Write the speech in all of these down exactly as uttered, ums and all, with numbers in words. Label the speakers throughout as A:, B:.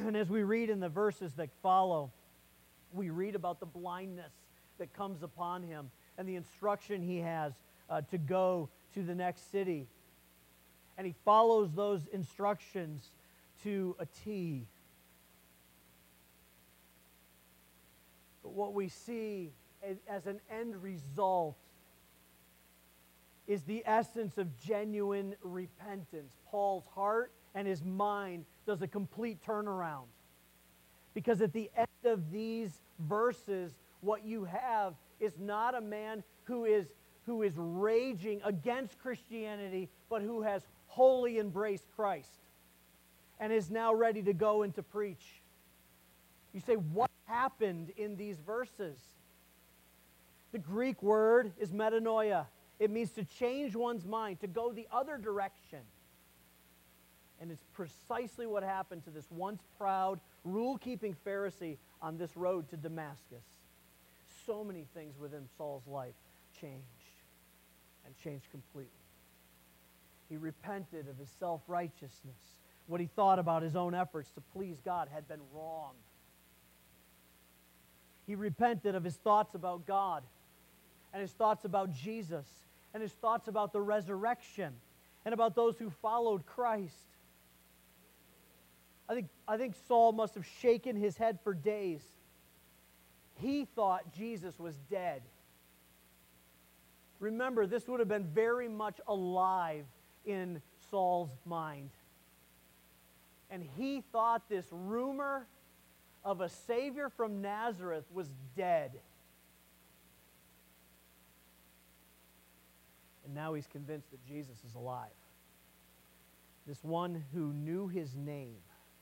A: And as we read in the verses that follow, we read about the blindness that comes upon him and the instruction he has uh, to go to the next city. And he follows those instructions to a T. But what we see as, as an end result is the essence of genuine repentance. Paul's heart and his mind does a complete turnaround. Because at the end of these verses, what you have is not a man who is, who is raging against Christianity, but who has wholly embraced Christ and is now ready to go and to preach. You say, what happened in these verses? The Greek word is metanoia. It means to change one's mind, to go the other direction. And it's precisely what happened to this once proud, rule-keeping Pharisee on this road to Damascus. So many things within Saul's life changed, and changed completely. He repented of his self-righteousness. What he thought about his own efforts to please God had been wrong. He repented of his thoughts about God, and his thoughts about Jesus, and his thoughts about the resurrection, and about those who followed Christ. I think, I think Saul must have shaken his head for days. He thought Jesus was dead. Remember, this would have been very much alive in Saul's mind. And he thought this rumor of a Savior from Nazareth was dead. And now he's convinced that Jesus is alive. This one who knew his name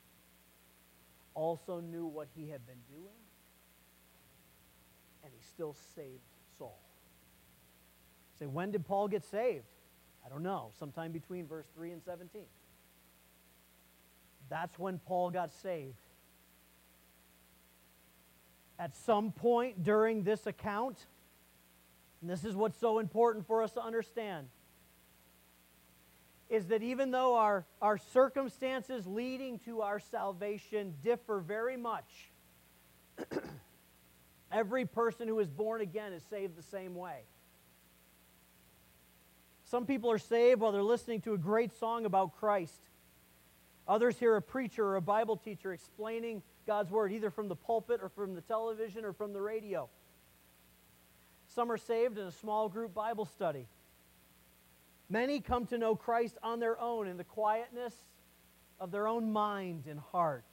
A: also knew what he had been doing, and he still saved Saul. Say, when did Paul get saved? I don't know. Sometime between verse three and seventeen. That's when Paul got saved. At some point during this account, and this is what's so important for us to understand, is that even though our, our circumstances leading to our salvation differ very much, every person who is born again is saved the same way. Some people are saved while they're listening to a great song about Christ. Others hear a preacher or a Bible teacher explaining God's Word, either from the pulpit or from the television or from the radio. Some are saved in a small group Bible study. Many come to know Christ on their own in the quietness of their own mind and heart.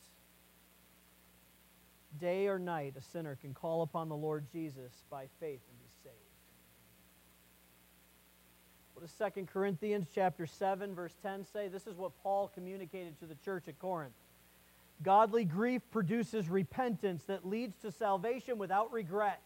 A: Day or night, a sinner can call upon the Lord Jesus by faith and be saved. What does Second Corinthians chapter seven, verse ten say? This is what Paul communicated to the church at Corinth. Godly grief produces repentance that leads to salvation without regret.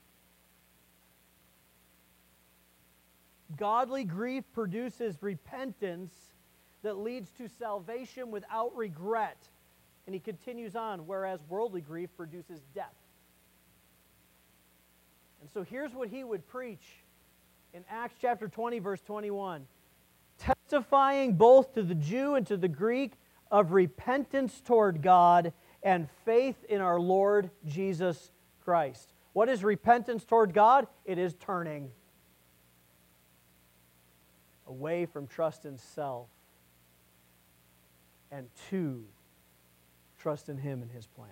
A: Godly grief produces repentance that leads to salvation without regret. And he continues on, whereas worldly grief produces death. And so here's what he would preach in Acts chapter twenty, verse twenty-one. Testifying both to the Jew and to the Greek of repentance toward God and faith in our Lord Jesus Christ. What is repentance toward God? It is turning away from trust in self and to trust in Him and His plan.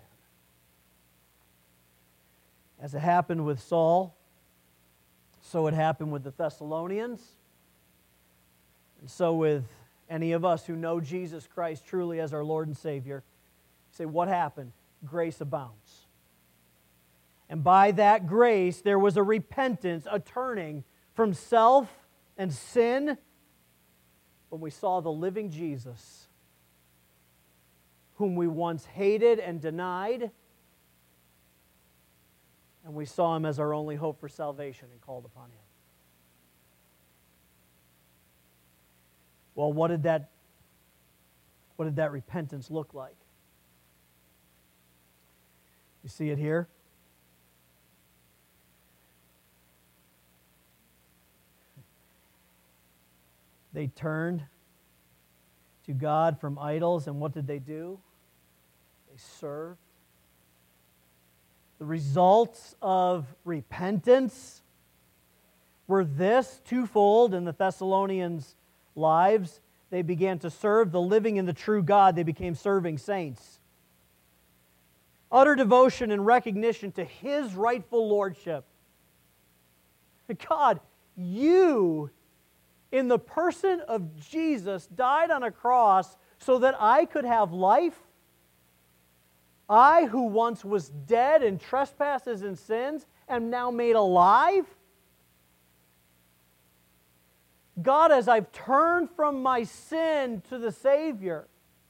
A: As it happened with Saul, so it happened with the Thessalonians, and so with any of us who know Jesus Christ truly as our Lord and Savior. You say, what happened? Grace abounds. And by that grace, there was a repentance, a turning from self and sin when we saw the living Jesus, whom we once hated and denied, and we saw Him as our only hope for salvation and called upon Him. Well, what did that, what did that repentance look like? You see it here? They turned to God from idols, and what did they do? They served. The results of repentance were this twofold in the Thessalonians' lives. They began to serve the living and the true God. They became serving saints. Utter devotion and recognition to His rightful lordship. God, you, in the person of Jesus, died on a cross so that I could have life. I, who once was dead in trespasses and sins, am now made alive. God, as I've turned from my sin to the Savior,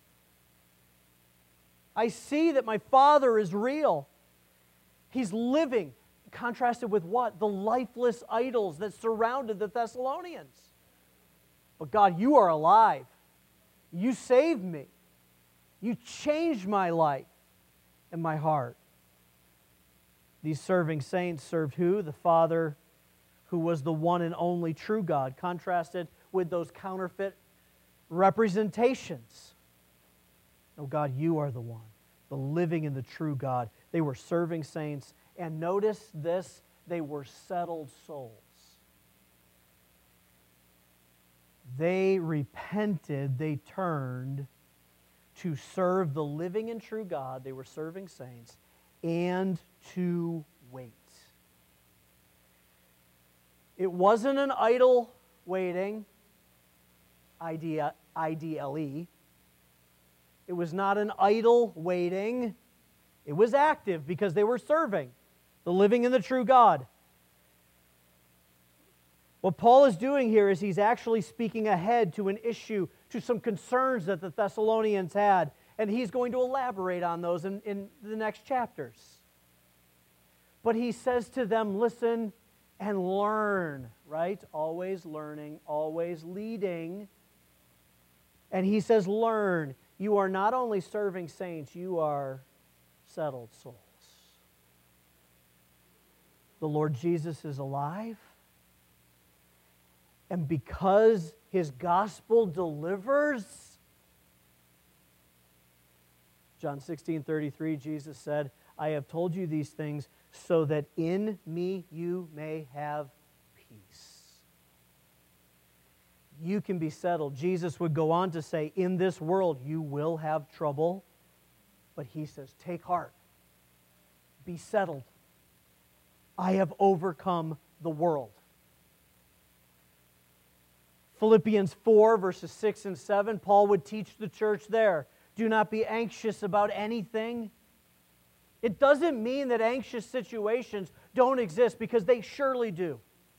A: I see that my Father is real. He's living. Contrasted with what? The lifeless idols that surrounded the Thessalonians. But God, you are alive. You saved me. You changed my life and my heart. These serving saints served who? The Father, who was the one and only true God, contrasted with those counterfeit representations. Oh God, you are the one, the living and the true God. They were serving saints, and notice this, they were settled souls. They repented, they turned to serve the living and true God. They were serving saints, and to wait. It wasn't an idle waiting, I D L E. It was not an idle waiting. It was active because they were serving the living and the true God. What Paul is doing here is he's actually speaking ahead to an issue, to some concerns that the Thessalonians had, and he's going to elaborate on those in, in the next chapters. But he says to them, listen and learn, right? Always learning, always leading. And he says, learn. You are not only serving saints, you are settled souls. The Lord Jesus is alive. And because His gospel delivers, John sixteen thirty-three, Jesus said, I have told you these things so that in me you may have peace. You can be settled. Jesus would go on to say, in this world you will have trouble, but He says, take heart. Be settled. I have overcome the world. Philippians four, verses six and seven, Paul would teach the church there, do not be anxious about anything. It doesn't mean that anxious situations don't exist, because they surely do.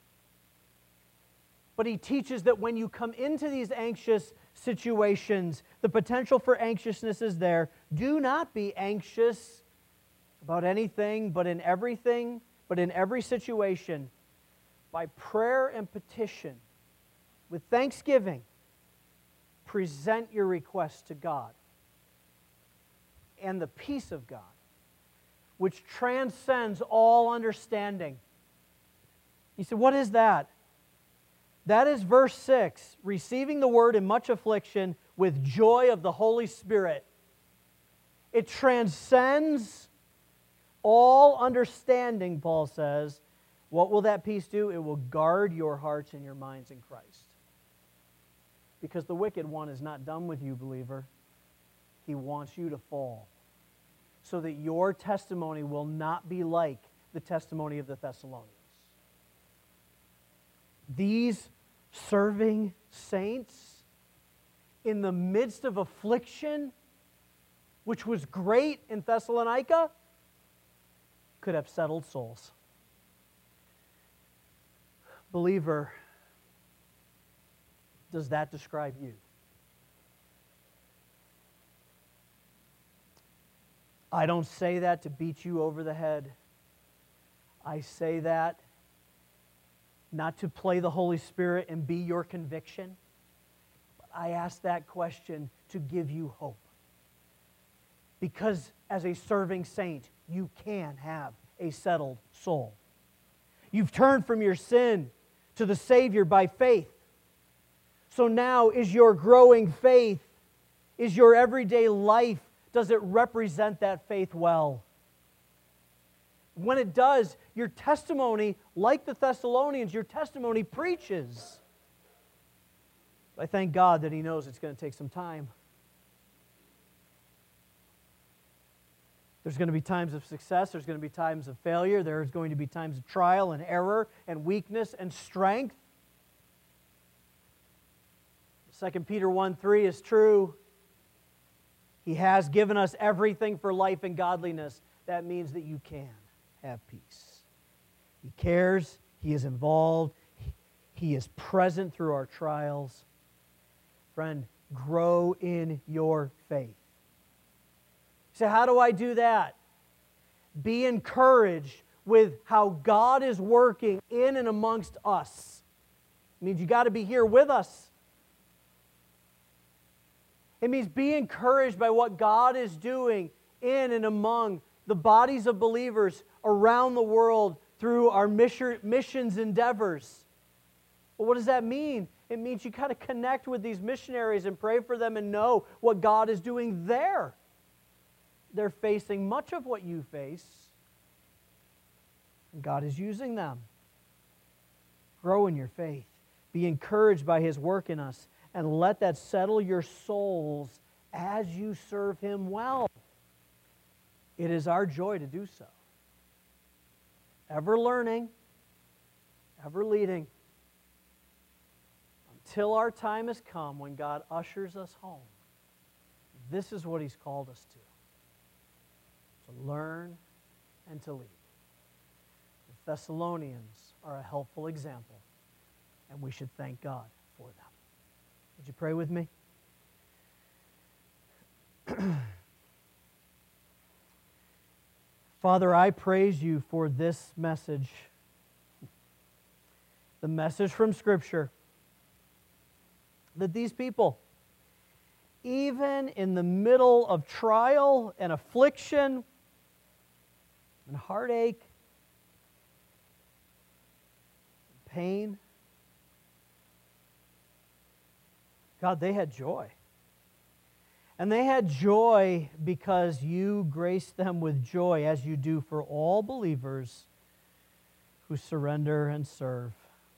A: But he teaches that when you come into these anxious situations, the potential for anxiousness is there. Do not be anxious about anything, but in everything, but in every situation, by prayer and petition, with thanksgiving, present your requests to God. And the peace of God, which transcends all understanding. You say, what is that? That is verse six, receiving the word in much affliction with joy of the Holy Spirit. It transcends all understanding, Paul says. What will that peace do? It will guard your hearts and your minds in Christ. Because the wicked one is not done with you, believer. He wants you to fall, so that your testimony will not be like the testimony of the Thessalonians. These serving saints, in the midst of affliction, which was great in Thessalonica, could have settled souls. Believer, does that describe you? I don't say that to beat you over the head. I say that not to play the Holy Spirit and be your conviction. But I ask that question to give you hope. Because as a serving saint, you can have a settled soul. You've turned from your sin to the Savior by faith. So now is your growing faith, is your everyday life does it represent that faith well? When it does, your testimony, like the Thessalonians, your testimony preaches. I thank God that He knows it's going to take some time. There's going to be times of success. There's going to be times of failure. There's going to be times of trial and error and weakness and strength. Second Peter one three is true. He has given us everything for life and godliness. That means that you can have peace. He cares. He is involved. He is present through our trials. Friend, grow in your faith. So how do I do that? Be encouraged with how God is working in and amongst us. It means you got to be here with us. It means be encouraged by what God is doing in and among the bodies of believers around the world through our missions endeavors. Well, what does that mean? It means you got to connect with these missionaries and pray for them and know what God is doing there. They're facing much of what you face, and God is using them. Grow in your faith. Be encouraged by His work in us, and let that settle your souls as you serve Him well. It is our joy to do so. Ever learning, ever leading, until our time has come when God ushers us home. This is what He's called us to. To learn and to lead. The Thessalonians are a helpful example, and we should thank God for them. Would you pray with me? Father, I praise You for this message, the message from Scripture, that these people, even in the middle of trial and affliction and heartache, and pain, God, they had joy. And they had joy because You graced them with joy, as You do for all believers who surrender and serve.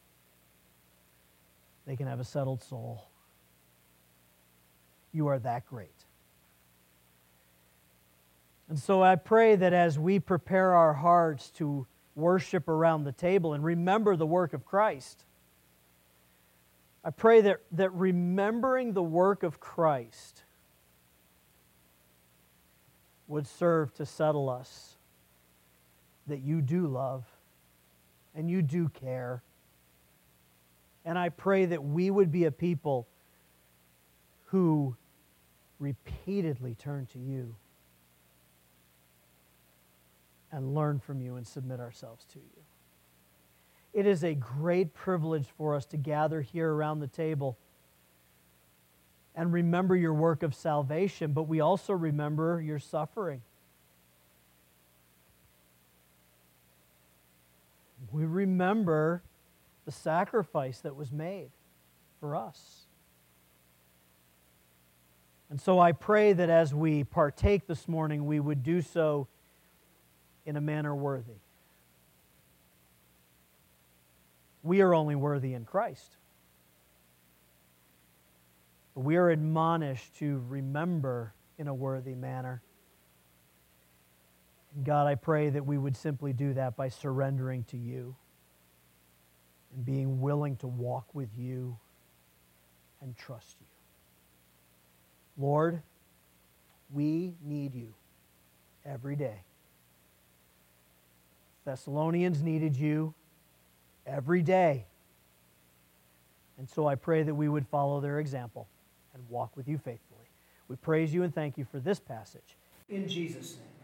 A: They can have a settled soul. You are that great. And so I pray that as we prepare our hearts to worship around the table and remember the work of Christ, I pray that, that remembering the work of Christ would serve to settle us that You do love and You do care. And I pray that we would be a people who repeatedly turn to You and learn from You and submit ourselves to You. It is a great privilege for us to gather here around the table and remember Your work of salvation, but we also remember Your suffering. We remember the sacrifice that was made for us. And so I pray that as we partake this morning, we would do so in a manner worthy. We are only worthy in Christ. But we are admonished to remember in a worthy manner. And God, I pray that we would simply do that by surrendering to You and being willing to walk with You and trust You. Lord, we need You every day. Thessalonians needed You every day. And so I pray that we would follow their example and walk with You faithfully. We praise You and thank You for this passage. In Jesus' name.